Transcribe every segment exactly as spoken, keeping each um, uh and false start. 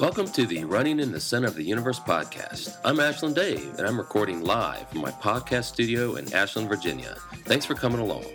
Welcome to the Running in the Center of the Universe podcast. I'm Ashland Dave, and I'm recording live from my podcast studio in Ashland, Virginia. Thanks for coming along.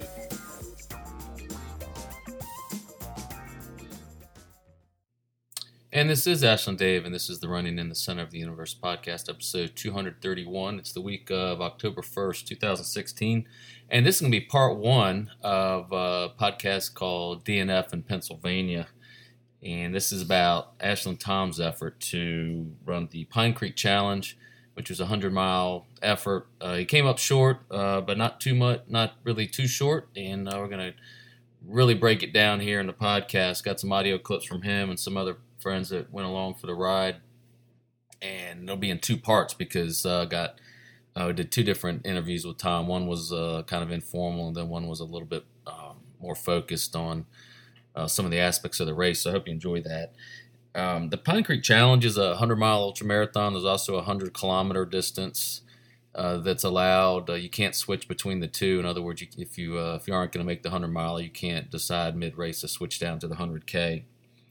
And this is Ashland Dave, and this is the Running in the Center of the Universe podcast, episode two thirty-one. It's the week of October first, twenty sixteen, and this is going to be part one of a podcast called D N F in Pennsylvania. And this is about Ashland Tom's effort to run the Pine Creek Challenge, which was a hundred-mile effort. Uh, he came up short, uh, but not too much, not really too short. And uh, we're going to really break it down here in the podcast. Got some audio clips from him and some other friends that went along for the ride. And it'll be in two parts because I uh, got uh, we did two different interviews with Tom. One was uh, kind of informal, and then one was a little bit um, more focused on Uh, some of the aspects of the race, so I hope you enjoy that. Um, the Pine Creek Challenge is a hundred-mile ultramarathon. There's also a hundred-kilometer distance uh, that's allowed. Uh, you can't switch between the two. In other words, you, if you uh, if you aren't going to make the hundred-mile, you can't decide mid-race to switch down to the one hundred K.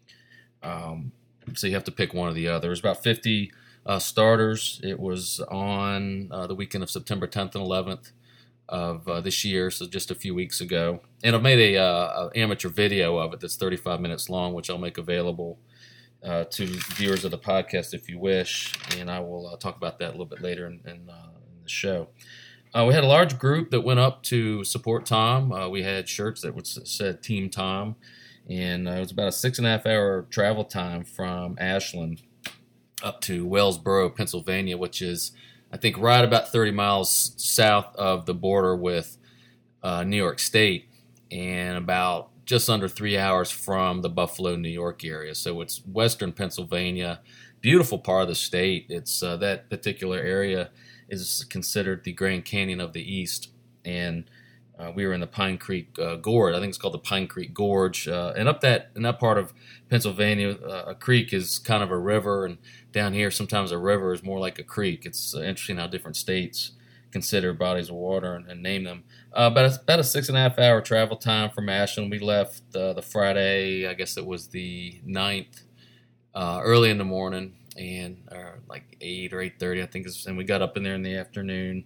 Um, so you have to pick one or the other. There's about fifty uh, starters. It was on uh, the weekend of September tenth and eleventh. Of uh, this year, so just a few weeks ago. And I've made a, uh, a amateur video of it that's thirty-five minutes long, which I'll make available uh, to viewers of the podcast if you wish, and I will uh, talk about that a little bit later in, in, uh, in the show. Uh, we had a large group that went up to support Tom. Uh, we had shirts that said Team Tom, and uh, it was about a six and a half hour travel time from Ashland up to Wellsboro, Pennsylvania, which is I think right about thirty miles south of the border with uh, New York State and about just under three hours from the Buffalo, New York area. So it's western Pennsylvania, beautiful part of the state. It's uh, that particular area is considered the Grand Canyon of the East. And uh, we were in the Pine Creek uh, Gorge. I think it's called the Pine Creek Gorge. Uh, and up that in that part of Pennsylvania, uh, a creek is kind of a river, and down here, sometimes a river is more like a creek. It's uh, interesting how different states consider bodies of water and, and name them. Uh, but it's about a six and a half hour travel time from Ashland. We left uh, the Friday, I guess it was the ninth, uh, early in the morning, and uh, like eight or eight thirty, I think. And we got up in there in the afternoon.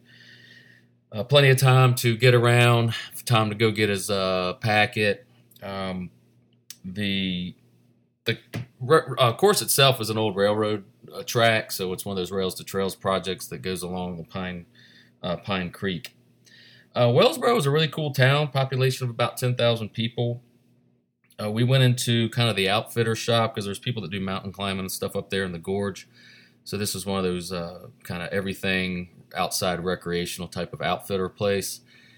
Uh, plenty of time to get around, time to go get his uh, packet. Um, the the uh, course itself is an old railroad uh, track, so it's one of those Rails to Trails projects that goes along the Pine uh, Pine Creek. Uh, Wellsboro is a really cool town, population of about ten thousand people. Uh, we went into kind of the outfitter shop because there's people that do mountain climbing and stuff up there in the gorge. So this is one of those uh, kind of everything outside recreational type of outfitter place.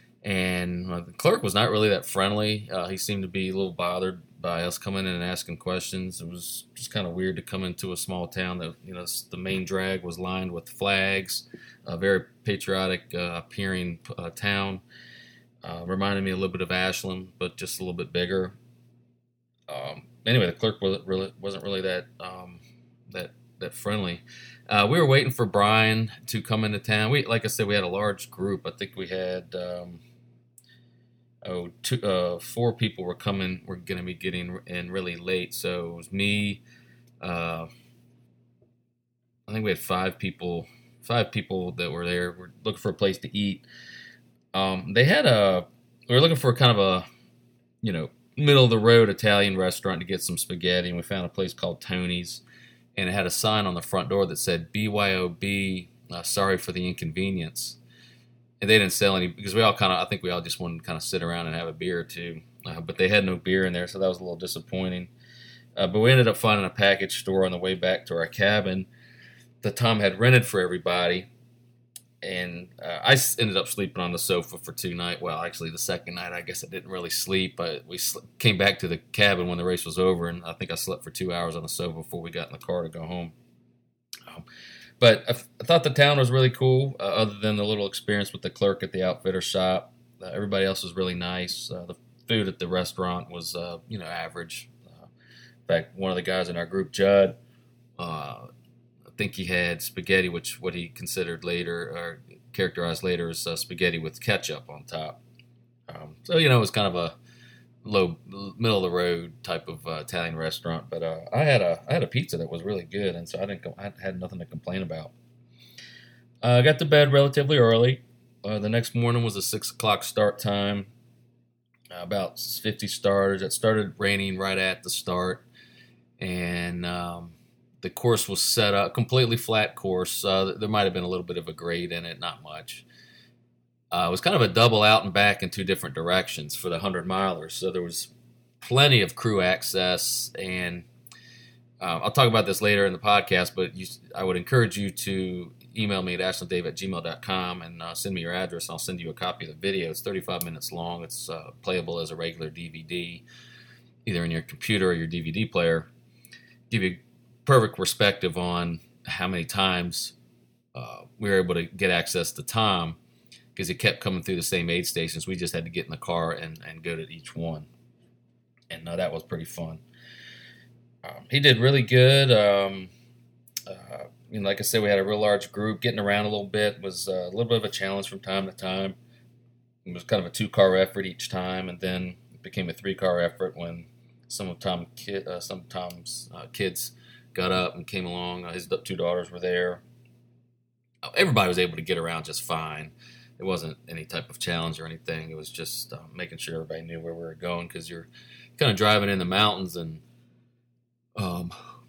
And uh, the clerk was not really that friendly. Uh, he seemed to be a little bothered by us coming in and asking questions. It was just kind of weird to come into a small town that, you know, the main drag was lined with flags, a very patriotic uh, appearing uh, town. Uh, reminded me a little bit of Ashland, but just a little bit bigger. Um, anyway, the clerk wasn't really, wasn't really that um, that that friendly. Uh, we were waiting for Brian to come into town. We, like I said, we had a large group. I think we had um, oh, two, uh, four people were coming. Were going to be getting in really late. So it was me. Uh, I think we had five people. Five people that were there. We're looking for a place to eat. Um, they had a. We were looking for kind of a, you know, middle of the road Italian restaurant to get some spaghetti, and we found a place called Tony's. And it had a sign on the front door that said B Y O B, uh, sorry for the inconvenience. And they didn't sell any, because we all kind of, I think we all just wanted to kind of sit around and have a beer or two. Uh, but they had no beer in there, so that was a little disappointing. Uh, but we ended up finding a package store on the way back to our cabin that Tom had rented for everybody. And uh, I ended up sleeping on the sofa for two nights. Well, actually, the second night, I guess I didn't really sleep. But we sl- came back to the cabin when the race was over, and I think I slept for two hours on the sofa before we got in the car to go home. Um, but I, f- I thought the town was really cool, uh, other than the little experience with the clerk at the outfitter shop. Uh, everybody else was really nice. Uh, the food at the restaurant was, uh, you know, average. Uh, in fact, one of the guys in our group, Judd, uh, I think he had spaghetti, which what he considered later, or characterized later as uh, spaghetti with ketchup on top. Um, so, you know, it was kind of a low middle of the road type of uh, Italian restaurant. But uh, I had a I had a pizza that was really good, and so I didn't I had nothing to complain about. Uh, I got to bed relatively early. Uh, the next morning was a six o'clock start time. Uh, about fifty starters. It started raining right at the start, and um, the course was set up completely flat course. Uh, there might have been a little bit of a grade in it, not much. Uh, it was kind of a double out and back in two different directions for the hundred milers. So there was plenty of crew access, and uh, I'll talk about this later in the podcast. But you, I would encourage you to email me at ashland dave at gmail dot com and uh, send me your address. And I'll send you a copy of the video. It's thirty-five minutes long. It's uh, playable as a regular D V D, either in your computer or your D V D player. Give you perfect perspective on how many times uh, we were able to get access to Tom, because he kept coming through the same aid stations. We just had to get in the car and, and go to each one. And uh, that was pretty fun. Um, he did really good. Um, uh, you know, like I said, we had a real large group. Getting around a little bit was uh, a little bit of a challenge from time to time. It was kind of a two-car effort each time, and then it became a three-car effort when some of Tom kid, uh, some of Tom's uh, kids got up and came along. Uh, his two daughters were there. Everybody was able to get around just fine. It wasn't any type of challenge or anything. It was just uh, making sure everybody knew where we were going, because you're kind of driving in the mountains, and um,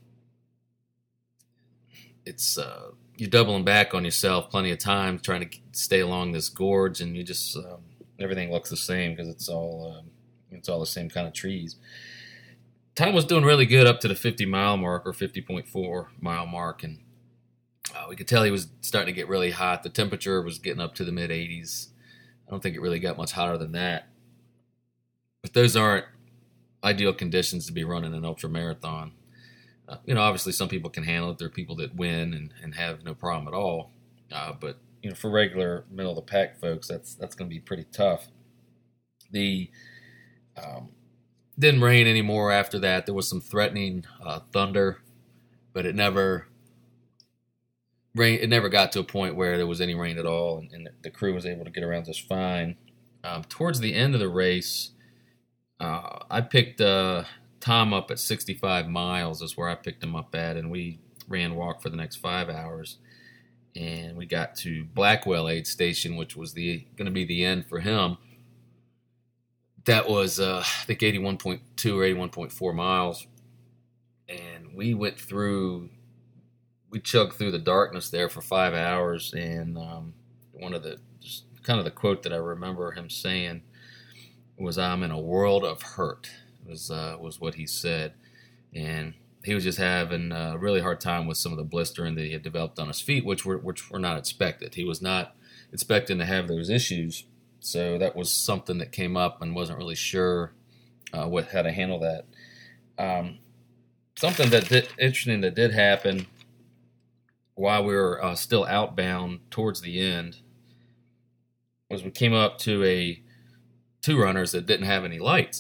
it's uh, you're doubling back on yourself plenty of times trying to stay along this gorge, and you just um, everything looks the same because it's all um, it's all the same kind of trees. Tom was doing really good up to the fifty mile mark, or fifty point four mile mark, and Uh, we could tell he was starting to get really hot. The temperature was getting up to the mid eighties. I don't think it really got much hotter than that. But those aren't ideal conditions to be running an ultra marathon. Uh, you know, obviously some people can handle it. There are people that win and, and have no problem at all. Uh, but you know, for regular middle of the pack folks, that's that's going to be pretty tough. The um, didn't rain anymore after that. There was some threatening uh, thunder, but it never. Rain, it never got to a point where there was any rain at all, and, and the crew was able to get around just fine. Um, towards the end of the race, uh, I picked uh, Tom up at sixty-five miles is where I picked him up at, and we ran walk for the next five hours. And we got to Blackwell Aid Station, which was the going to be the end for him. That was, uh, I think, eighty-one point two or eighty-one point four miles. And we went through... We chugged through the darkness there for five hours, and um, one of the just kind of the quote that I remember him saying was, "I'm in a world of hurt." Was uh, was what he said, and he was just having a really hard time with some of the blistering that he had developed on his feet, which were which were not expected. He was not expecting to have those issues, so that was something that came up, and wasn't really sure uh, what how to handle that. Um, something that did, interesting that did happen while we were uh, still outbound towards the end was we came up to a two runners that didn't have any lights.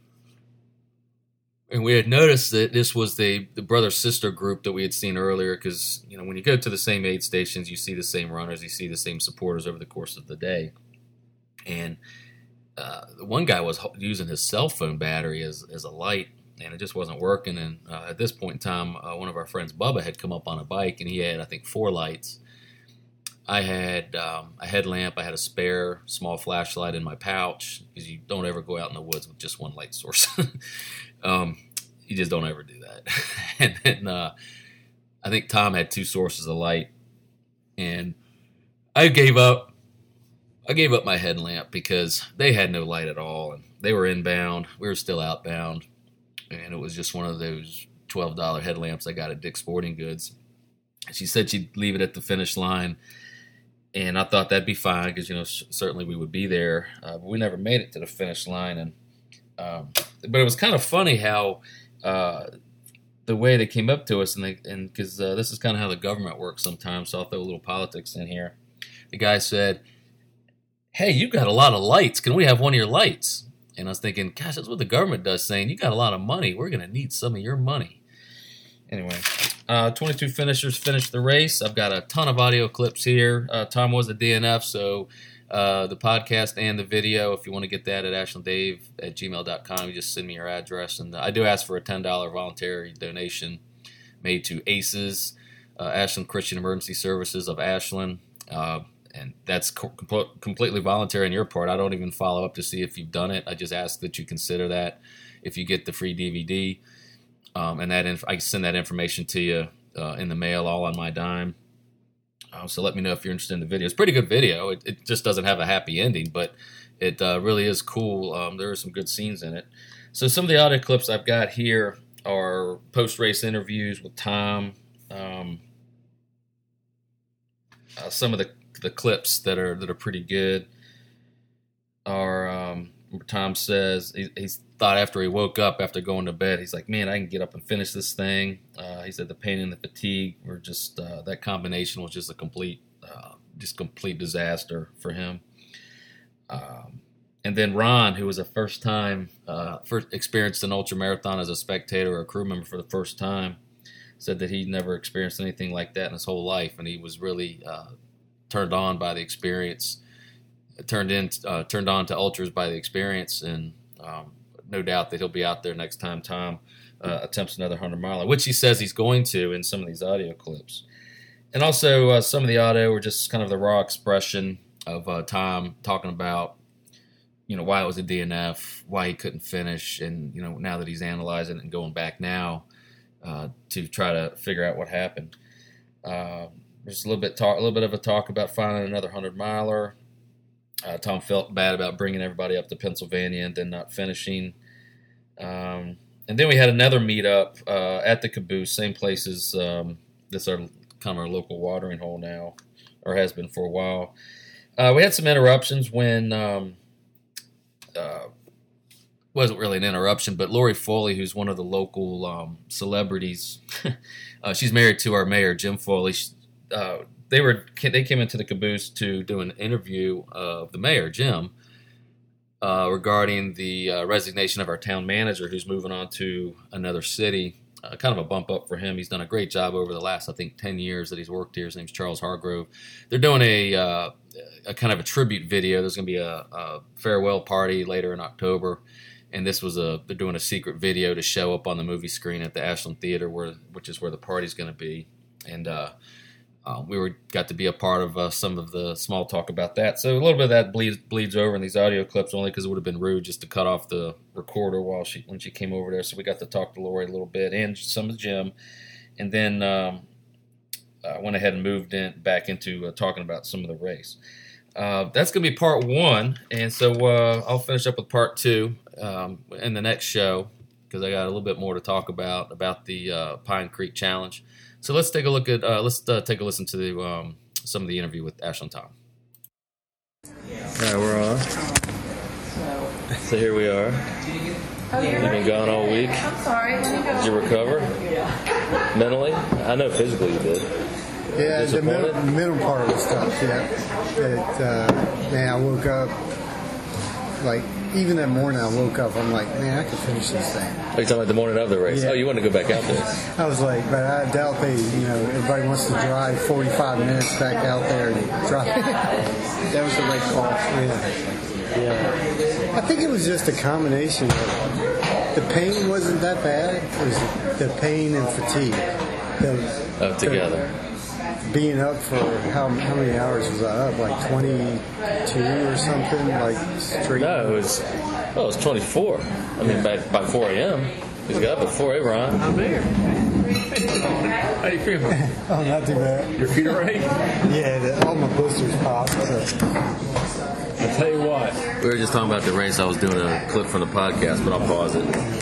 And we had noticed that this was the, the brother-sister group that we had seen earlier, because, you know, when you go to the same aid stations, you see the same runners, you see the same supporters over the course of the day. And uh, the one guy was using his cell phone battery as, as a light, and it just wasn't working. And uh, at this point in time, uh, one of our friends, Bubba, had come up on a bike, and he had, I think, four lights. I had um, a headlamp. I had a spare small flashlight in my pouch, because you don't ever go out in the woods with just one light source. um, you just don't ever do that. And then uh, I think Tom had two sources of light, and I gave up. I gave up my headlamp because they had no light at all, and they were inbound. We were still outbound. And it was just one of those twelve dollar headlamps I got at Dick's Sporting Goods. She said she'd leave it at the finish line, and I thought that'd be fine because, you know, certainly we would be there. Uh, but we never made it to the finish line. And um, but it was kind of funny how uh, the way they came up to us, and they, and because uh, this is kind of how the government works sometimes, so I'll throw a little politics in here. The guy said, "Hey, you got a lot of lights. Can we have one of your lights?" And I was thinking, gosh, that's what the government does, saying, you got a lot of money. We're going to need some of your money. Anyway, uh, twenty-two finishers finished the race. I've got a ton of audio clips here. Uh, Tom was a D N F, so uh, the podcast and the video. If you want to get that at ashlanddave at gmail dot com, you just send me your address. And I do ask for a ten dollars voluntary donation made to ACES, uh, Ashland Christian Emergency Services of Ashland. Uh, and that's co- com- completely voluntary on your part. I don't even follow up to see if you've done it. I just ask that you consider that if you get the free D V D. Um, and that inf- I can send that information to you uh, in the mail, all on my dime. Uh, so let me know if you're interested in the video. It's a pretty good video. It, it just doesn't have a happy ending, but it uh, really is cool. Um, there are some good scenes in it. So some of the audio clips I've got here are post-race interviews with Tom. Um, uh, some of the, the clips that are that are pretty good are um, Tom says he, he's thought after he woke up after going to bed, he's like, man, I can get up and finish this thing. Uh, he said the pain and the fatigue were just uh, that combination was just a complete, uh, just complete disaster for him. Um, and then Ron, who was a first time, uh, first experienced an ultra marathon as a spectator or a crew member for the first time, said that he'd never experienced anything like that in his whole life, and he was really uh, turned on by the experience. Turned in, uh, turned on to ultras by the experience, and um, no doubt that he'll be out there next time Tom uh, attempts another hundred miler, which he says he's going to in some of these audio clips. And also uh, some of the audio were just kind of the raw expression of uh, Tom talking about, you know, why it was a D N F, why he couldn't finish, and you know, now that he's analyzing it and going back now uh, to try to figure out what happened. Uh, there's a little bit talk, a little bit of a talk about finding another hundred miler. Uh, Tom felt bad about bringing everybody up to Pennsylvania and then not finishing. Um, and then we had another meetup uh, at the Caboose, same place as um, this our kind of our local watering hole now, or has been for a while. Uh, we had some interruptions when um, uh, wasn't really an interruption, but Lori Foley, who's one of the local um, celebrities, uh, she's married to our mayor, Jim Foley. She, uh, They were they came into the Caboose to do an interview of the mayor, Jim, uh, regarding the uh, resignation of our town manager, who's moving on to another city. Uh, kind of a bump up for him. He's done a great job over the last, I think, ten years that he's worked here. His name's Charles Hargrove. They're doing a, uh, a kind of a tribute video. There's going to be a, a farewell party later in October, and this was a they're doing a secret video to show up on the movie screen at the Ashland Theater, where which is where the party's going to be, and. Uh, Uh, we were got to be a part of uh, some of the small talk about that. So a little bit of that bleeds bleeds over in these audio clips, only because it would have been rude just to cut off the recorder while she when she came over there. So we got to talk to Lori a little bit and some of Jim, and then um, I went ahead and moved in back into uh, talking about some of the race. Uh, that's going to be part one, and so uh, I'll finish up with part two um, in the next show because I got a little bit more to talk about about the uh, Pine Creek Challenge. So let's take a look at uh, let's uh, take a listen to the, um, some of the interview with Ashland Tom. All right, we're on. So here we are. Oh, You've been gone all week. I'm sorry. Let me go. Did you recover mentally? I know physically you did. Yeah, the middle, middle part was tough. Yeah, it, uh, man, I woke up like. Even that morning, I woke up. I'm like, man, I could finish this thing. Are you talking about the morning of the race? Yeah. Oh, you want to go back out there? I was like, but I doubt they, you know, everybody wants to drive forty-five minutes back out there and drive. That was the right call. Yeah. Yeah. I think it was just a combination of the pain wasn't that bad. It was the pain and fatigue. The, Up together. The, being up for how how many hours was I up? Like twenty-two or something? Like straight? No, it was, well, it was twenty-four. I mean, by, by four a.m. He's got up at four, hey, Ron. I'm there. How you feeling? Oh, not too bad. Your feet all right? Yeah, the, all my blisters popped. So. I'll tell you what. We were just talking about the race. I was doing a clip from the podcast, but I'll pause it.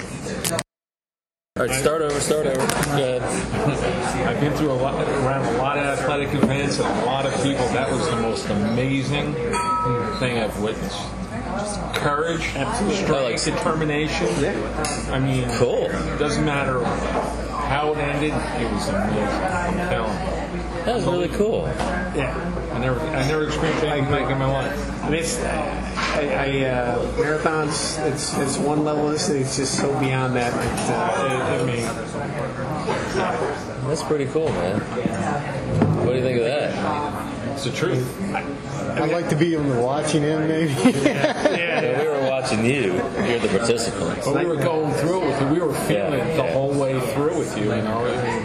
All right, start over, start over. Go ahead. I've been through a lot, around a lot of athletic events and a lot of people. That was the most amazing thing I've witnessed. Courage, strength, like, determination. Yeah. I mean, cool. Doesn't matter how it ended. It was amazing. I'm telling you. That was really cool. Yeah, I never, I never experienced anything like it in my life. I mean, it's, I, I uh, marathons. It's it's one level. This it's just so beyond that. It, uh, it, it may, That's pretty cool, man. What do you think of that? It's the truth. I, I'd like to be on the watching end, maybe. Yeah, we were watching you. You're the participant. But we were going through it with you. We were feeling Yeah, it the yeah. whole way through with you. You know.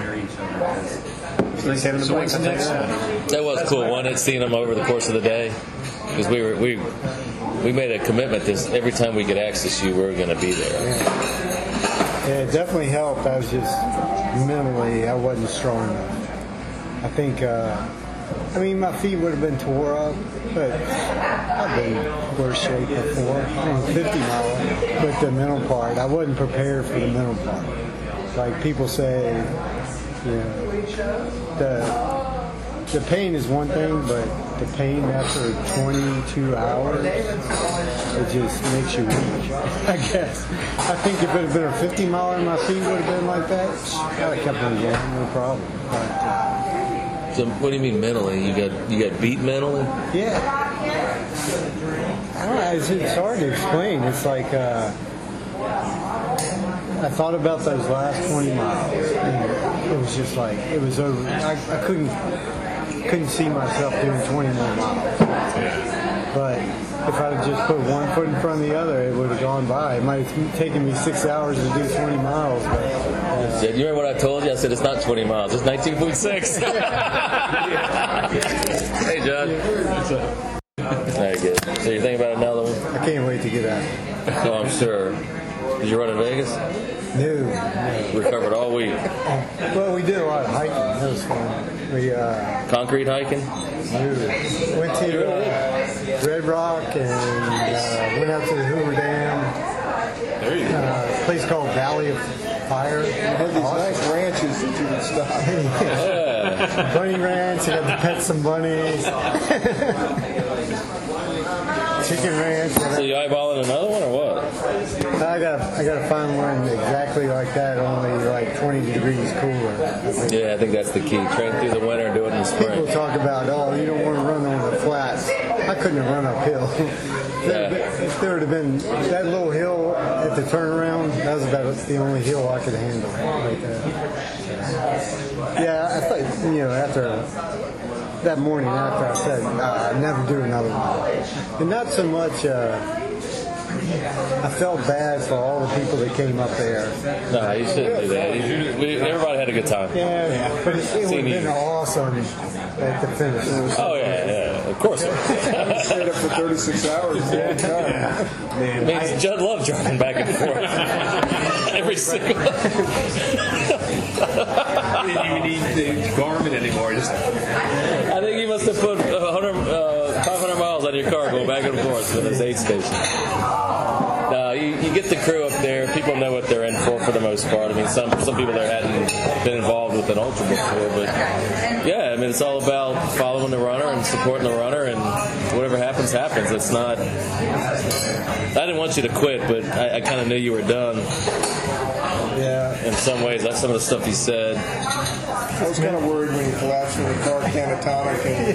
So what's next? That was cool. One had seen him over the course of the day because we were we we made a commitment this every time we could access you, we were going to be there. Yeah, it definitely helped. I was just mentally, I wasn't strong enough. I think, uh, I mean, my feet would have been tore up, but I've been in worse shape before. On fifty mile, but the mental part, I wasn't prepared for the mental part. Like people say, you know, the the pain is one thing, but the pain after twenty-two hours, it just makes you weak, I guess. I think if it had been a fifty miler, my feet would have been like that, I'd have kept on going, no problem. But, uh, So what do you mean mentally? You got you got beat mentally? yeah. I don't know, it's, it's hard to explain. It's like, uh, I thought about those last twenty miles, and it was just like, it was over. I, I couldn't couldn't see myself doing twenty more miles. But if I'd have just put one foot in front of the other, it would have gone by. It might have taken me six hours to do twenty miles. But, uh, You remember what I told you? I said it's not twenty miles. It's nineteen point six. Hey, John. Very good. So you're thinking about another one? I can't wait to get out. Oh, I'm sure. Did you run in Vegas? No, no. Recovered all week. Well, we did a lot of hiking. That was fun. We uh, Concrete hiking? we went to uh, Red Rock and uh, went out to the Hoover Dam. There you go. Uh, a place called Valley of Fire. Had these nice ranches that you would stop. Yeah. Bunny ranch. I got to pet some bunnies. Chicken ranch. So you eyeballing another one or what? I got I got to find one exactly like that, only like twenty degrees cooler. Yeah, I think that's the key. Train through the winter and do it in the People spring. talk about, oh, you don't want to run on the flats. I couldn't have run uphill. If there- Yeah. If there would have been that little hill at the turnaround, that was about the only hill I could handle. Like that. Yeah, I thought, you know, after that morning after I said, nah, I'd never do another one. And not so much, uh, I felt bad for all the people that came up there. No, you shouldn't do that. You- we- Everybody had a good time. Yeah, but it, it would have Seen been you. awesome at the finish. Oh, yeah, yeah. Of course. I stayed up for thirty-six hours. The whole time. It means Judd loved driving back and forth. Every single. I didn't even need the Garmin anymore. Just I think you must have put one hundred, uh, five hundred miles on your car going back and forth for this aid station. No, you, you get the crew up there. People know what they're in for for the most part. I mean, some some people there hadn't been involved with an ultra before, but yeah, I mean, it's all about following the runner and supporting the runner, and whatever happens, happens. It's not. I didn't want you to quit, but I, I kind of knew you were done. Yeah. In some ways, that's some of the stuff he said. I was kind of worried when he collapsed in the car, catatonic. And,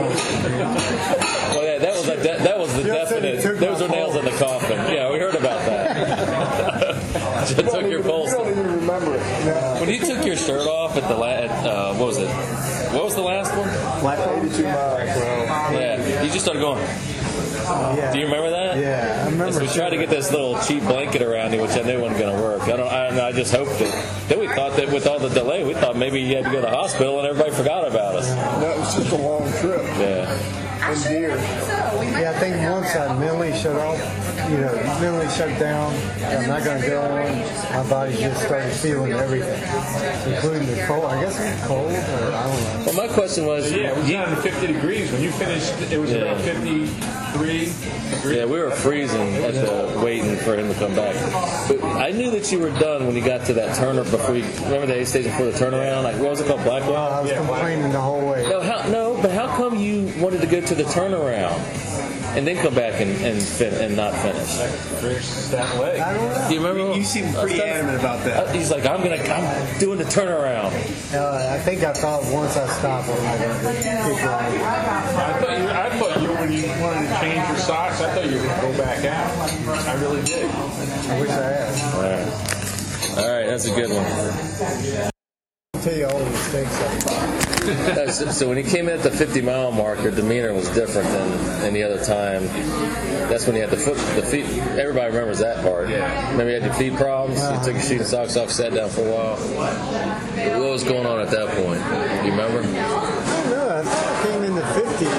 Well, yeah, that was a de- that was the Jeff said he definite. took Those my are nails in the coffin. Yeah, we heard about that. Just took your pulse. You don't even remember it. Yeah. When you took your shirt off at the la- at, uh, what was it? What was the last one? eighty-two miles, bro. Yeah, you just started going. Yeah. Do you remember that? Yeah, I remember. Yes, we tried to get this little cheap blanket around you, which I knew wasn't going to work. I don't. I, I just hoped that. Then we thought that with all the delay, we thought maybe you had to go to the hospital and everybody forgot about us. No, it was just a long trip. Yeah. And deer. Yeah, I think once I mentally shut off, you know, mentally shut down, I'm not going to go on, my body just started feeling everything, including the cold. I guess it was cold, or I don't know. Well, my question was, yeah, it was you- down to fifty degrees when you finished. It was Yeah. about fifty-three degrees. Yeah, we were freezing at the waiting for him to come back. But I knew that you were done when you got to that turner before you remember the aid station before the turnaround. Like what was it called, Blackwell? I was complaining the whole way. No, how, no, but how come you wanted to go to the turnaround and then come back and and, fin- and not finish? Finished that leg. I don't know. Do you remember? You seem I was pretty kinda- adamant about that. Uh, He's like, I'm gonna, I'm doing the turnaround. Uh, I think I thought once I stopped, I'm not going to keep going. I thought you. I thought you when you wanted to change your socks. I thought you were going to go back out. I really did. I wish I had. All right, all right, that's a good one. tell you all the mistakes I made. Uh, so, so when he came in at the fifty mile mark, your demeanor was different than any other time. That's when you had the foot, the feet. Everybody remembers that part. Yeah. Remember you had your feet problems. You took your shooting socks off, sat down for a while. What was going on at that point? Do you remember? No, I thought I came in the fifty.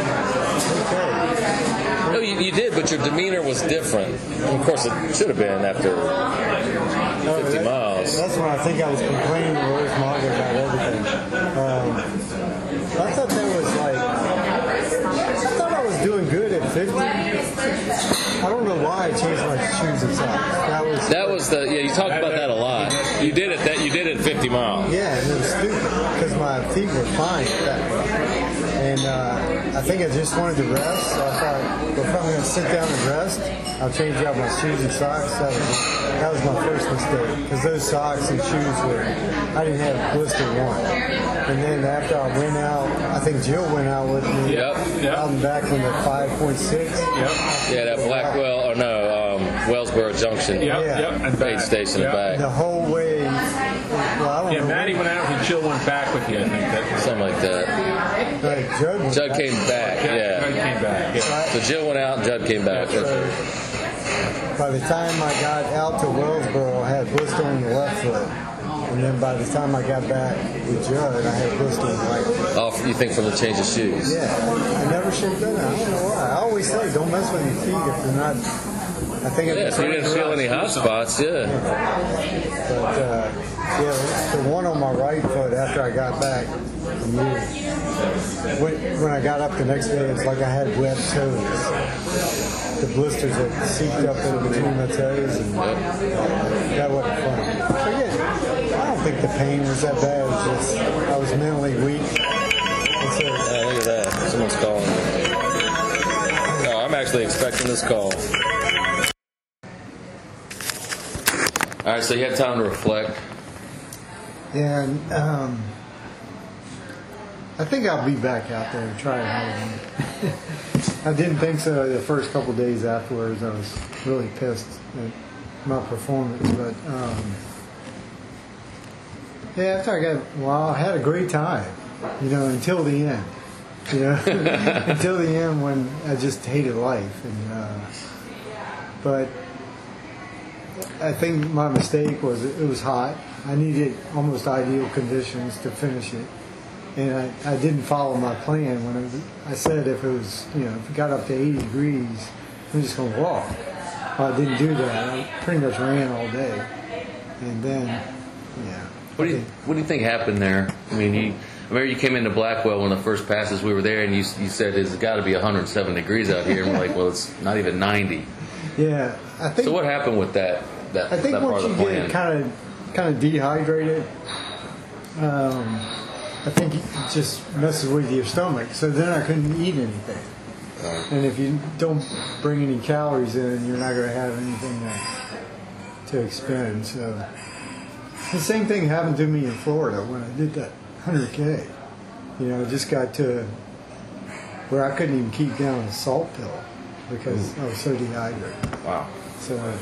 Okay. No, you, you did, but your demeanor was different. Of course, it should have been after fifty miles. That's when I think I was complaining to Rose Maga about everything. Um, I thought that was like, I thought I was doing good at fifty. I don't know why I changed my shoes and socks. That was That was the yeah. You talked about that a lot. You did it that you did it at fifty miles. yeah, and it was stupid because my feet were fine at that point. And uh, I think I just wanted to rest. So I thought, well, if I'm going to sit down and rest, I'll change out my shoes and socks. That was, that was my first mistake because those socks and shoes were, I didn't have blister one. And then after I went out, I think Jill went out with me. Yep. Yep. Out and back from the five point six. Yep. Yeah, that Blackwell or no, um, Wellsboro Junction. Yep. Yeah. Yep. And Aid back. station Yep. and The back, whole way. Well, I don't Yeah, know. Maddie went out and Jill went back with you, I think. That, something like that. Like, Judd went Judd back. came back. Maddie Yeah. came back. Yeah. So Jill went out and Judd came back. So by the time I got out to Wellsboro, I had blister on the left foot. And then by the time I got back with Judd, I had blister on the right foot. Off, you think from the change of shoes? Yeah, I never should have done that. I don't know why. I always say, don't mess with your feet if they're not. I think Yeah, it's so you didn't feel any hot spots, yeah. But uh, yeah, the one on my right foot after I got back, when, when I got up the next day, it's like I had webbed toes. The blisters had seeped up in between my toes, and that wasn't fun. But yeah, I don't think the pain was that bad. It was just I was mentally weak. That's it. Yeah, look at that. Someone's calling. No, I'm actually expecting this call. All right, so you had time to reflect. And um, I think I'll be back out there and try it again. I didn't think so the first couple of days afterwards. I was really pissed at my performance, but um, yeah, after I got, well, I had a great time, you know, until the end. You know, until the end when I just hated life, and uh, but I think my mistake was it was hot. I needed almost ideal conditions to finish it, and I, I didn't follow my plan when I, I said if it was, you know, if it got up to eighty degrees, I'm just going to walk. Well, I didn't do that. I pretty much ran all day, and then, yeah. What do you What do you think happened there? I mean, you, I remember you came into Blackwell one of the first passes we were there, and you you said it's got to be one hundred seven degrees out here, and we're like, well, it's not even ninety. Yeah, I think. So what happened with that? That, I think that part once of you the plan? get kind of kind of dehydrated, um, I think it just messes with your stomach. So then I couldn't eat anything. And if you don't bring any calories in, you're not going to have anything to, to expend. So the same thing happened to me in Florida when I did that one hundred K. You know, I just got to where I couldn't even keep down a salt pill because I was so dehydrated. Wow. So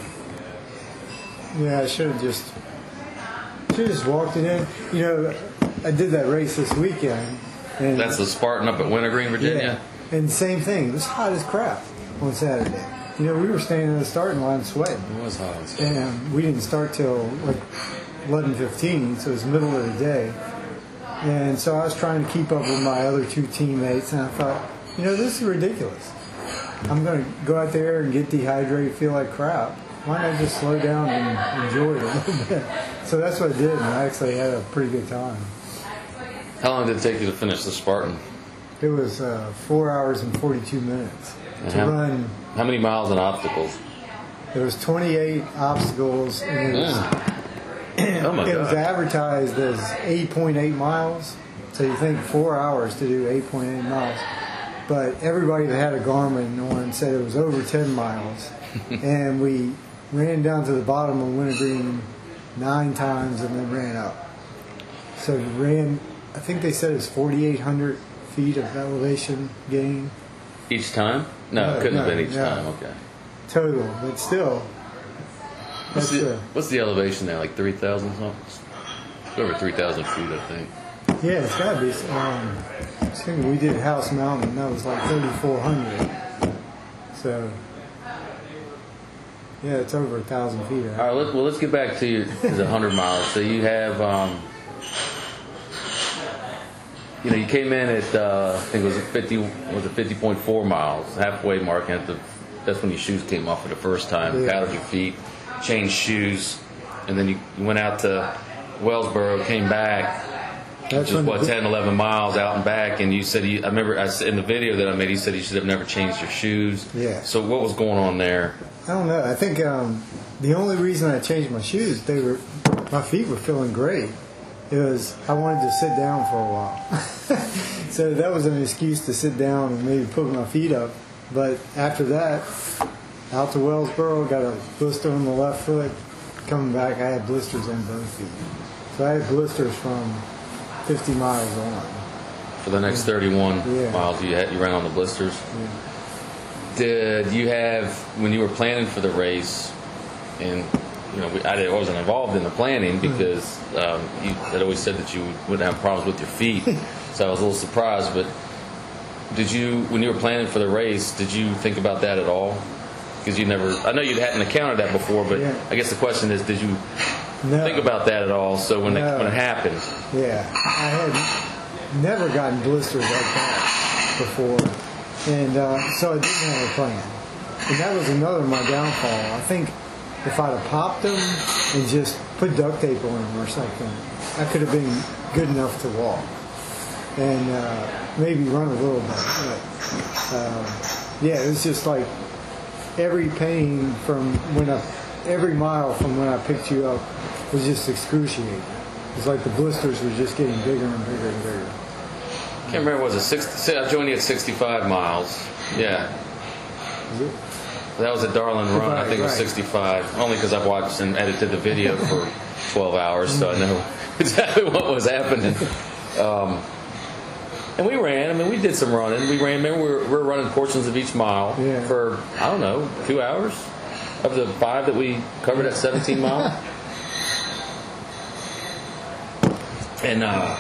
yeah, I should have just should have just walked it in. You know, I did that race this weekend. And That's the Spartan up at Wintergreen, Virginia. yeah, and same thing. It was hot as crap on Saturday. You know, we were standing in the starting line sweating, It was hot. and we didn't start till like eleven fifteen, so it was middle of the day. And so I was trying to keep up with my other two teammates, and I thought, you know, this is ridiculous. I'm going to go out there and get dehydrated, feel like crap. Why not just slow down and enjoy it a little bit? So that's what I did, and I actually had a pretty good time. How long did it take you to finish the Spartan? It was uh, four hours and forty-two minutes And to how, run. how many miles in obstacles? There was twenty-eight obstacles, and it was, Oh my it was God. advertised as eight point eight miles. So you think four hours to do eight point eight miles. But everybody that had a Garmin on said it was over ten miles. And we ran down to the bottom of Wintergreen nine times and then ran up. So we ran, I think they said it was forty-eight hundred feet of elevation gain Each time? No, No, it couldn't no, have been each no. time. Okay. total. But still, What's that's the, uh, what's the elevation there? Like three thousand something? over three thousand feet, I think. Yeah, it's got to be. Um, I think we did House Mountain. That was like thirty-four hundred. So, yeah, it's over a thousand feet. Right? All right, let, well, let's get back to, your, to the one hundred miles. So you have, um, you know, you came in at, uh, I think it was fifty, was it fifty point four miles, halfway mark. At the, that's when your shoes came off for the first time. Yeah. Paddled your feet, changed shoes, and then you, you went out to Wellsboro, came back. That's Just when what the- ten, eleven miles out and back, and you said you, I remember I, said- in the video that I made, you said you should have never changed your shoes. Yeah. So what was going on there? I don't know. I think um, the only reason I changed my shoes, they were, my feet were feeling great. It was I wanted to sit down for a while, so that was an excuse to sit down and maybe put my feet up. But after that, out to Wellsboro, got a blister on the left foot. Coming back, I had blisters on both feet. So I had blisters from fifty miles on. For the next thirty-one Yeah. miles, you had, you ran on the blisters. Yeah. Did you have, when you were planning for the race, and you know, we, I wasn't involved in the planning because um, you had always said that you wouldn't have problems with your feet, so I was a little surprised. But did you, when you were planning for the race, did you think about that at all? Because you never, I know you hadn't encountered that before, but Yeah. I guess the question is, did you No. think about that at all? So when No. it when it happened, Yeah, I had never gotten blisters like that before, and uh, so I didn't have a plan. And that was another of my downfall. I think if I'd have popped them and just put duct tape on them or something, I could have been good enough to walk and uh, maybe run a little bit. But um, yeah, it was just like every pain from when I, every mile from when I picked you up was just excruciating. It's like the blisters were just getting bigger and bigger and bigger. can't remember, was it sixty? I joined you at sixty-five miles. Yeah. Is it? That was a Darlin run. I think it was Right. sixty-five. Only because I've watched and edited the video for twelve hours, so I know exactly what was happening. Um, and we ran. I mean, we did some running. We ran. Remember, we were, we were running portions of each mile Yeah. for I don't know two hours of the five that we covered at seventeen miles. And uh,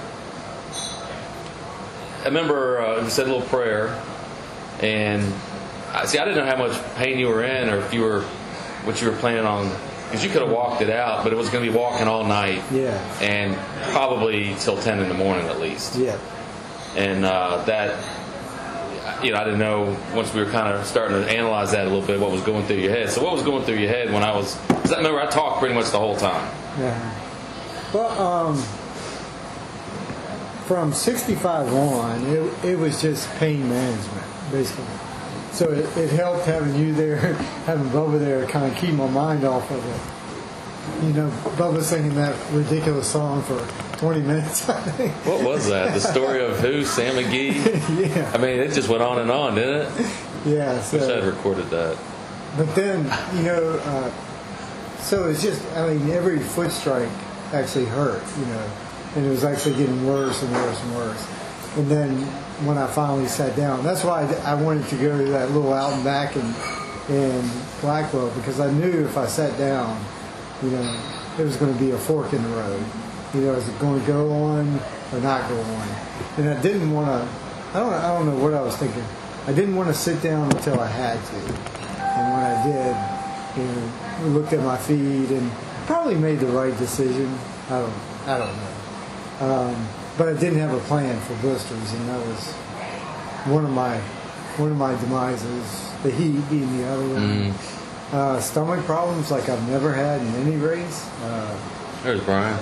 I remember uh, we said a little prayer, and I see I didn't know how much pain you were in, or if you were what you were planning on, because you could have walked it out, but it was going to be walking all night, Yeah. and probably till ten in the morning at least. Yeah. And uh, that, you know, I didn't know once we were kind of starting to analyze that a little bit what was going through your head. So what was going through your head when I was? Because I remember I talked pretty much the whole time. Yeah. Well, um, from sixty-five on, it, it was just pain management, basically. So it, it helped having you there, having Bubba there, kind of keep my mind off of it. You know, Bubba singing that ridiculous song for twenty minutes, I think. What was that? The story of who? Sam McGee? Yeah. I mean, it just went on and on, didn't it? Yeah. Wish I'd So, recorded that. but then, you know, uh, so it's just, I mean, every foot strike actually hurt, you know, and it was actually getting worse and worse and worse. And then when I finally sat down, that's why I, I wanted to go to that little out and back in, in Blackwell, because I knew if I sat down, you know, there was going to be a fork in the road. You know, is it going to go on or not go on? And I didn't want to, I don't, I don't know what I was thinking. I didn't want to sit down until I had to. And when I did, you know, I looked at my feet and probably made the right decision. I don't, I don't know. Um, but I didn't have a plan for blisters, and that was one of my, one of my demises. The heat being the other one. Uh, stomach problems like I've never had in any race. Uh, There's Brian.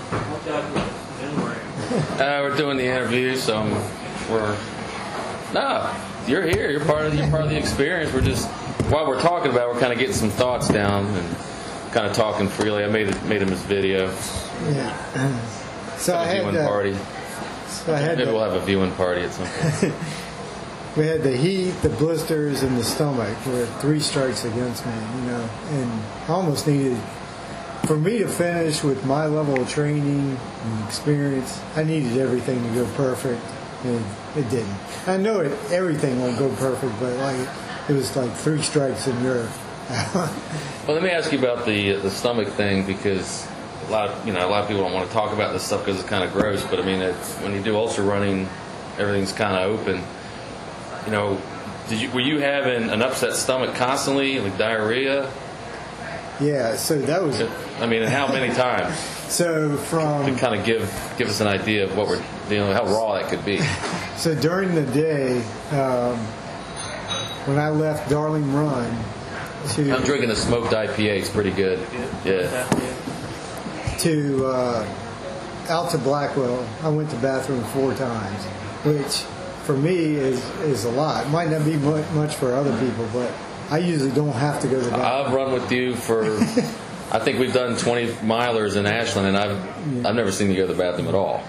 Uh, we're doing the interview, so I'm, we're no. You're here. You're part of you're part of the experience. We're just while we're talking about, it, we're kind of getting some thoughts down and kind of talking freely. I made it, made him his video. yeah. So I A had viewing uh, party. so I had Maybe the- we'll have a viewing party at some point. we had the heat, the blisters, and the stomach were three strikes against me, you know, and I almost needed, for me to finish with my level of training and experience, I needed everything to go perfect, and it didn't. I know it, everything won't go perfect, but like it was like three strikes and you're Well, let me ask you about the the stomach thing, because a lot of, you know, a lot of people don't want to talk about this stuff because it's kind of gross. But I mean, it's, when you do ultra running, everything's kind of open. You know, did you were you having an upset stomach constantly, like diarrhea? Yeah, so that was. I mean, and how many times? So from To kind of give give us an idea of what we're dealing with, how raw that could be. So during the day, um, when I left Darling Run to I'm drinking a smoked I P A. It's pretty good. Yeah. to uh, out to Blackwell, I went to the bathroom four times, which for me is is a lot. It might not be mu- much for other people, but I usually don't have to go to the bathroom. I've run with you for, I think we've done twenty milers in Ashland, and I've I've never seen you go to the bathroom at all.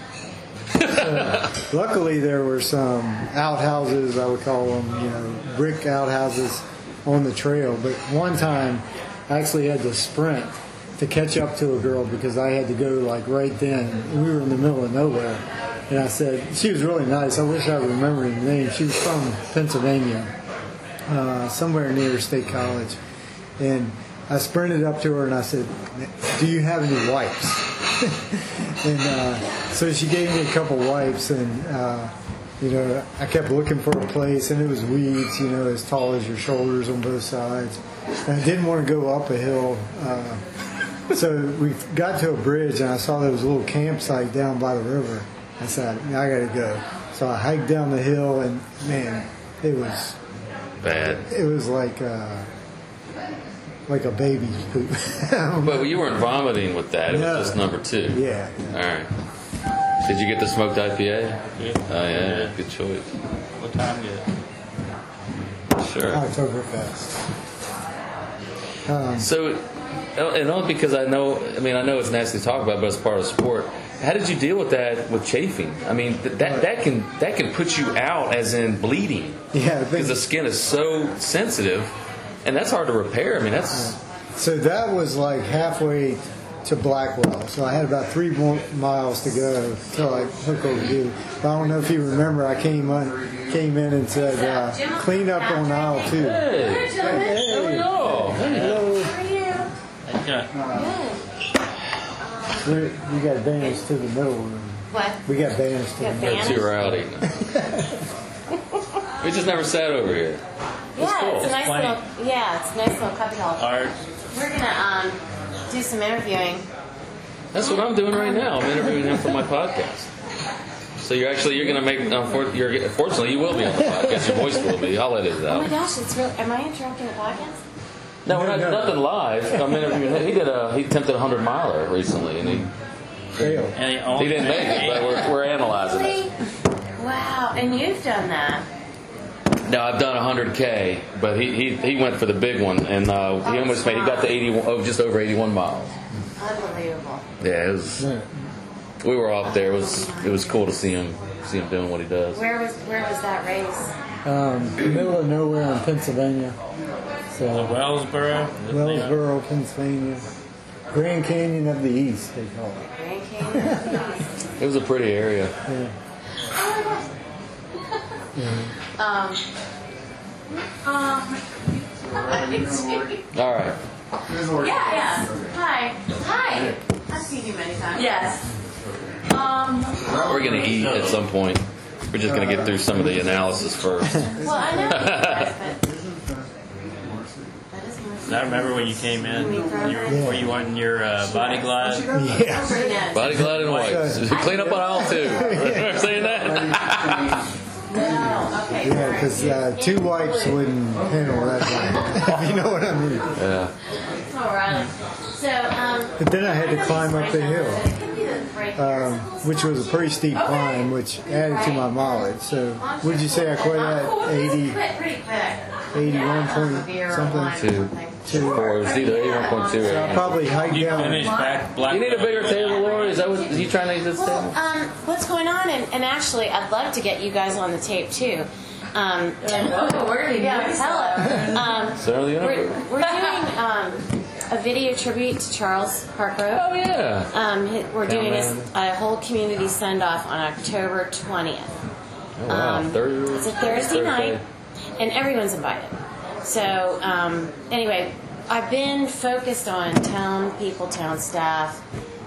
Luckily, there were some outhouses, I would call them, you know, brick outhouses on the trail. But one time, I actually had to sprint to catch up to a girl because I had to go like right then. We were in the middle of nowhere. And I said, she was really nice. I wish I remembered her name. She was from Pennsylvania, uh, somewhere near State College. And I sprinted up to her and I said, do you have any wipes? and uh, so she gave me a couple wipes, and uh, you know, I kept looking for a place, and it was weeds, you know, as tall as your shoulders on both sides. And I didn't want to go up a hill, uh, so we got to a bridge, and I saw there was a little campsite down by the river. I said, I got to go. So I hiked down the hill, and man, it was Bad. It was like. Uh, Like a baby's poop. But you weren't vomiting with that. It No. was just number two. Yeah. All right. Did you get the smoked I P A? Yeah. Oh, yeah. Good choice. What time yet? Sure. Oktoberfest. Um, So, and only because I know, I mean, I know it's nasty to talk about, but it's part of the sport. How did you deal with that with chafing? I mean, th- that that can that can put you out, as in bleeding, yeah, I because think, the skin is so sensitive, and that's hard to repair. I mean, that's so that was like halfway to Blackwell. So I had about three more miles to go till I hook over you. But I don't know if you remember, I came on, came in and said, uh, clean up on aisle two. hey, there we go. Hello. Yeah. We're, we got bandaged to the middle room. What? We got bandaged to the Got middle. bandaged? Too rowdy. We just never sat over here. Yeah, cool. it's a nice Plenty. little. Yeah, it's a nice little cubby hole. Art. We're gonna um do some interviewing. That's what I'm doing right now. I'm interviewing him for my podcast. So you're actually you're gonna make. Unfor- you're, fortunately, you will be on the podcast. Your voice will be. I'll let it Oh my out. gosh, it's real. Am I interrupting the podcast? No, we're not No, no. nothing live. I'm interviewing him. He did a he attempted a hundred miler recently, and he Failed. And he, owned he didn't make it. But we're we're analyzing it. Really? Wow, and you've done that. No, I've done a hundred k, but he, he he went for the big one, and uh, he Oh, almost made. He got to eighty-one, oh, just over eighty-one miles. Unbelievable. Yeah, it was. Yeah. We were out there. It was it was cool to see him see him doing what he does. Where was where was that race? Um, middle of nowhere in Pennsylvania. So Wellsboro. Wellsboro, Pennsylvania. Grand Canyon of the East, they call it. Grand Canyon. It was a pretty area. Yeah. um. Um. All right. Yeah, yeah. Hi. Hi. I've seen you many times. Yes. Um. We're gonna eat at some point. We're just gonna get through some of the analysis first. Well, I know you guys, but I remember when you came in. You were, Yeah. were you on your uh, body glide? Yeah. nobody knows. Body glide and whites. Clean up on aisle two. Remember saying that? No. Okay. Yeah, because uh, two wipes wouldn't handle that one, if you know what I mean. Yeah. All right. So, um. But then I had to climb up the hill, It could be the break. um, which was a pretty steep climb, which added to my mileage. So, would you say I quit at eighty, Quit pretty quick. eighty-one point something? Two. Two. Or it was either eighty-one point two So I or probably hiked You down. finished back black. You need a bigger table, Lori? Is that what is he trying to use this Well, table? um, what's going on? And, and actually, I'd love to get you guys on the tape too. Um, and, oh, we're gonna yeah, hello. Um, Center of the we're, universe. we're doing um, a video tribute to Charles Parkrose. Oh yeah. Um, hi- we're doing a, man. a whole community send off on October twentieth. Oh wow. Um, Thursday. It's a Thursday night, and everyone's invited. So, um, anyway, I've been focused on town people, town staff,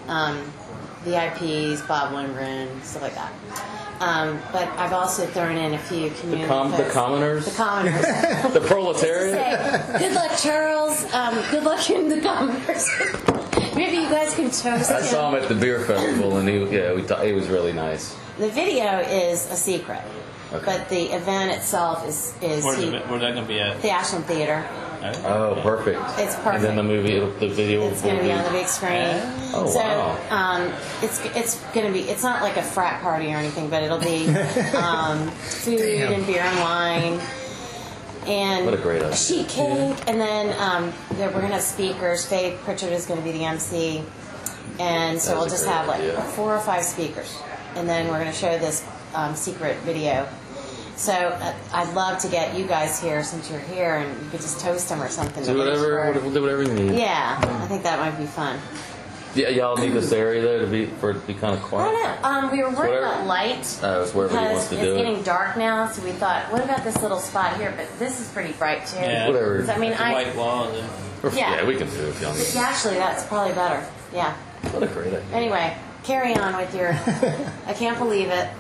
um, V I Ps, Bob Lindgren, stuff like that. Um, but I've also thrown in a few community The, com- the folks. commoners? The commoners. The proletariat? Say, good luck, Charles. Um, good luck in the commoners. Maybe you guys can toast I him. saw him at the beer festival, and he, yeah, we thought he was really nice. The video is a secret, Okay. but the event itself is is Where's, he- the, where's that going to be at? the Ashland Theater. Oh, perfect. It's And then the perfect. movie, it'll, the video It's will going to be on the big screen. Oh, so, wow. um, it's it's going to be. It's not like a frat party or anything, but it'll be um, food and beer and wine. And What a great idea. a sheet cake, and then um, there- we're going to have speakers. Faye Pritchard is going to be the M C, and so That's we'll a just great have like idea. four or five speakers, and then we're going to show this um, secret video. So uh, I'd love to get you guys here since you're here, and you could just toast them or something. Do to make whatever, sure- whatever, do whatever you need. Yeah, I think that might be fun. Yeah, y'all need this area though to be for it to be kind of I quiet. don't know. Um, we were worried Whatever. about light Uh, it's wherever he because wants it's to do getting it. dark now. So we thought, what about this little spot here? But this is pretty bright too. Yeah. Whatever. So, I mean, The I white wall. The, Or- yeah. yeah, we can do it if y'all need. yeah, actually, that's probably better. Yeah. What a great idea. Anyway, carry on with your. I can't believe it.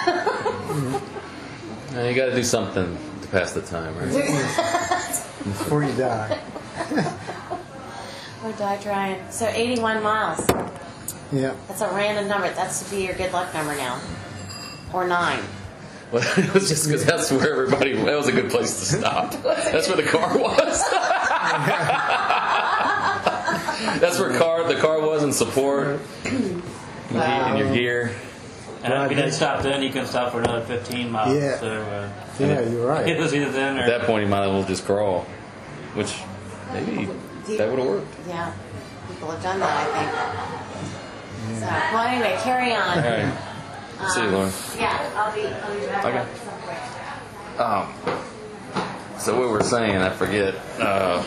Now, you got to do something to pass the time, right? Before you die. Or die trying. So eighty-one miles. Yeah. That's a random number. That's to be your good luck number now. Or nine. Well, it was just because that's where everybody. That was a good place to stop. That's where the car was. That's where car the car was in support. And your gear. and if you didn't stop then, you can stop for another fifteen miles. Yeah. So, uh, Yeah, you're it right. was either then or. At that point, you might as well just crawl, which maybe that would have worked. Yeah. People have done that, I think. So, well, anyway, carry on. All right. See you, Lauren. Yeah, I'll be, I'll be back Okay. up at some point. Um, so what we were saying, I forget. Uh,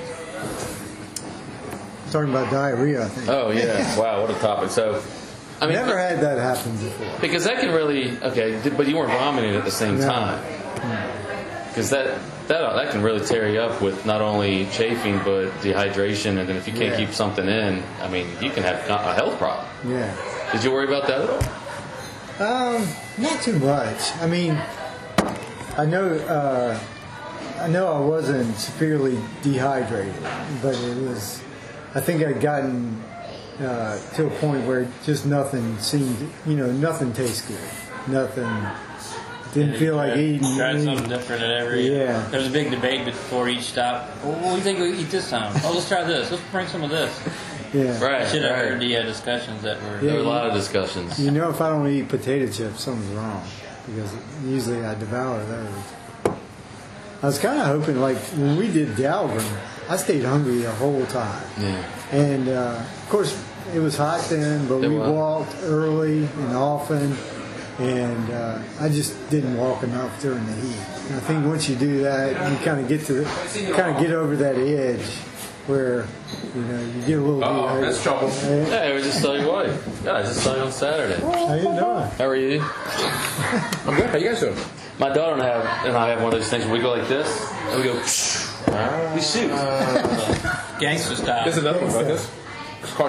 Talking about diarrhea, I think. oh yeah, wow, what a topic. So, I mean, Never had that happen before. because that can really okay, but you weren't vomiting at the same No. time. Because that that that can really tear you up with not only chafing but dehydration, and then if you can't Yeah. keep something in, I mean, you can have a health problem. Yeah. Did you worry about that at all? Um, not too much. I mean, I know, uh, I know I wasn't severely dehydrated, but it was. I think I'd gotten uh, to a point where just nothing seemed, you know, nothing tastes good. Nothing. Didn't feel like tried, eating. Tried any- something different at every. Yeah. There was a big debate before each stop. Well, what do you think we eat this time? Oh, let's try this. Let's bring some of this. Yeah. I Right. should have right. heard the uh, discussions that were. There were a lot of discussions. You know, if I don't eat potato chips, something's wrong because usually I devour those. I was kind of hoping, like when we did Dahlgren, I stayed hungry the whole time. Yeah. And uh, of course, it was hot then, but It we was. walked early and often, and uh, I just didn't walk enough during the heat. And I think once you do that, you kind of get to the, kind of get over that edge where you know you get a little Oh, dehydrated. that's trouble. Hey, Hey, I just saw your wife. Yeah, I just saw you on Saturday. how you doing? How are you? I'm good. How you guys doing? My daughter and I have, and I have one of those things where we go like this, and we go, we shoot. Gangster style. There's another one like this. It's called.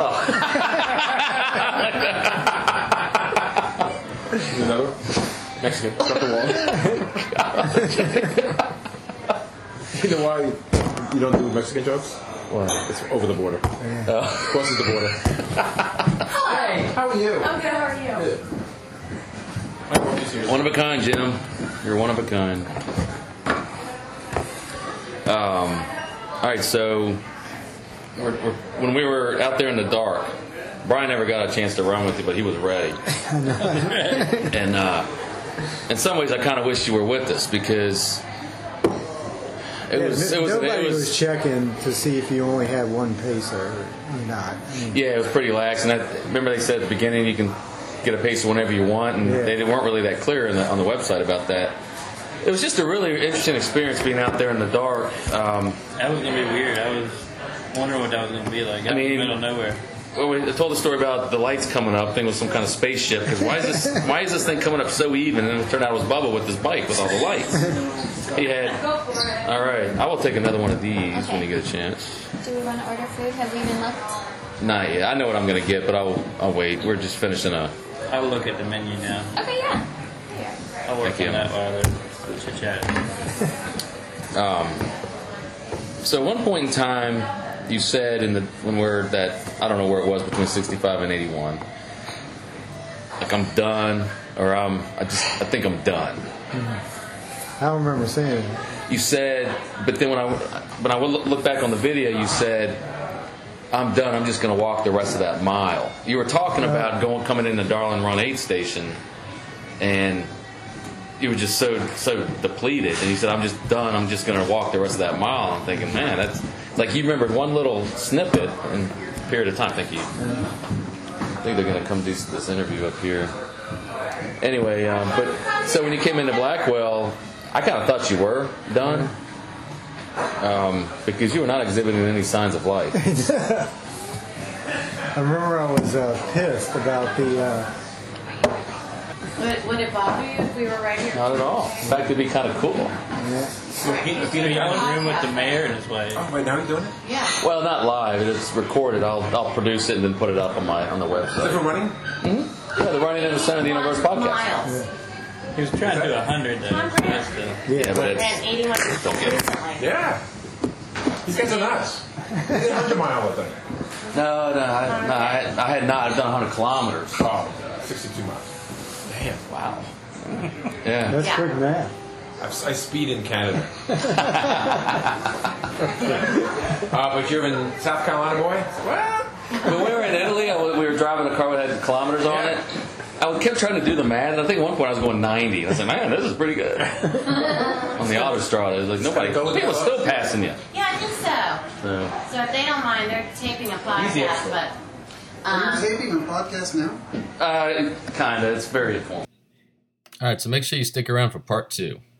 There's another one. Mexican. Drop the wall. You know why you don't do Mexican jokes? What? It's over the border. Crosses the border. Hi. How are you? I'm good. How are you? One of a kind, Jim. You're one of a kind. Um, all right, so we're, we're, when we were out there in the dark, Brian never got a chance to run with you, but he was ready. And uh, in some ways, I kind of wish you were with us because it Yeah, was. n- It was. nobody It was, was. checking to see if you only had one pacer or not. I mean, Yeah, it was pretty lax. And I remember they said at the beginning you can get a pacer whenever you want, and Yeah. they weren't really that clear in the, on the website about that. It was just a really interesting experience being out there in the dark. Um, That was gonna be weird. I was wondering what that was gonna be like. Out I mean- in the middle of nowhere. well, we told the story about the lights coming up. I think it was some kind of spaceship. Because why is this? Why is this thing coming up so even? And it turned out it was Bubba with his bike with all the lights. He had. Go for it. All right, I will take another one of these when you get a chance. Do we want to order food? Have we been left? Not yet. I know what I'm going to get, but I'll, I'll wait. We're just finishing a... I will look at the menu now. Okay, yeah. I'll work Thank on you. that while they're chit-chatting. So at one point in time, you said in the when we're that, I don't know where it was, between sixty-five and eighty-one, like, I'm done, or I'm, I just, I think I'm done. I don't remember saying it. You said, but then when I, when I would look look back on the video, you said, I'm done, I'm just going to walk the rest of that mile. You were talking about going coming into Darling Run eight station, and you were just so so depleted, and you said, I'm just done, I'm just going to walk the rest of that mile. I'm thinking, man, that's, like, you remembered one little snippet in a period of time. Thank you. I think they're going to come do this interview up here. Anyway, um, but, so when you came into Blackwell, I kind of thought you were done, um, because you were not exhibiting any signs of life. I remember I was uh, pissed about the. Uh, Would, would it bother you if we were right here? Not at all. In fact, it'd be kind of cool. yeah. So you're in the room with the mayor and his wife. Oh, wait, now you're doing it? Yeah. Well, not live. It's recorded. I'll I'll produce it and then put it up on my on the Is it website. from running? Yeah, the Running in the Center of the Universe podcast. Miles. He was trying to do a hundred though. So that's the, Yeah, but it's And eighty-one Don't get it. recently. Yeah. These guys are nuts. They did a hundred mile with them. no, no, I, no. I, I had not. I've done one hundred kilometers. Oh, sixty-two miles. Damn! Wow. Yeah. That's Yeah. pretty mad. I've, I speed in Canada. uh, but you're in South Carolina, boy? Well, When we were in Italy, I, we were driving a car that had kilometers on it. I kept trying to do the math, and I think at one point I was going ninety. And I said, "Man, this is pretty good." On the autostrada, it was like nobody. Go with People that. still passing you. Yeah, I think so. So. So if they don't mind, they're taping a Easy podcast, extra. but Are um, you taping a podcast now? Uh, kind of. It's very informal. All right, so make sure you stick around for part two.